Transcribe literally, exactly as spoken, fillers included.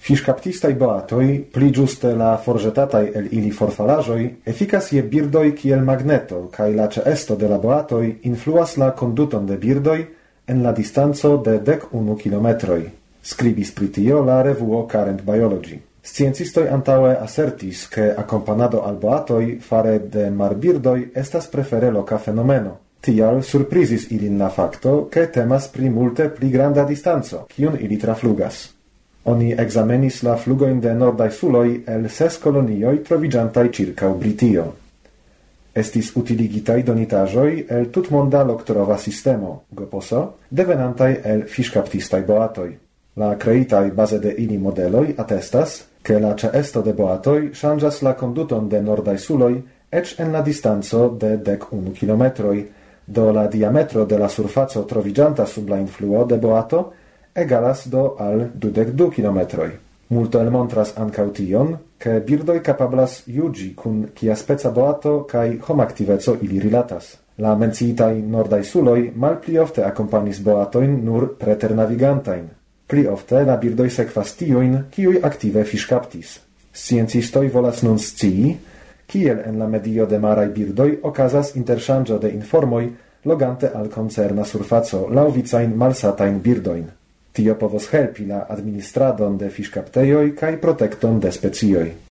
Fiŝkaptistaj boatoj, pli ĝuste la forĵetataj el ili forfalaĵoj, efikas je birdoj kiel magneto, kaj la ĉeesto de la boatoj influas la konduton de birdoj en la distanco de dek unu kilometroj. Skribis pri tio la revuo Current Biology. Sciencistoj antaŭe asertis, ke akompanado al boatoj fare de marbirdoj estas prefere loka fenomeno. Tial surprizis ilin la fakto, ke temas pri multe pli granda distanco, kiun ili traflugas. Oni examenis la flugojn de nordaj suloj el ses kolonioj troviĝantaj ĉirkaŭ Britio. Estis utiligitaj donitaĵoj el tutmonda loktorova sistemo, Goposo, devenantaj el fiŝkaptistaj boatoj. La kreitaj baze de ili modeloj atestas, ke la ĉeesto de boatoj ŝanĝas la konduton de nordaj suloj eĉ en la distanco de dek unu kilometroj, do la diametro de la surfaco troviĝanta sub la influo de boato egalas do al dudek du kilometroj. Multo elmontras ankaŭ tion, ke birdoj kapablas juĝi kun kia speca boato kaj homaktiveco ili rilatas. La menciitaj nordaj suloj malpli ofte akompanis boatojn nur preternavigantajn. Pli ofte la birdoj sekvas tiujn, kiuj aktive fiŝkaptis. Sciencistoj volas nun scii, kiel en la medio de maraj birdoj okazas interŝanĝo de informoj logante al koncerna surfaco laŭvicajn malsatajn birdojn. Tio povos helpi la administradon de fiŝkaptejoj kaj protekton de specioj.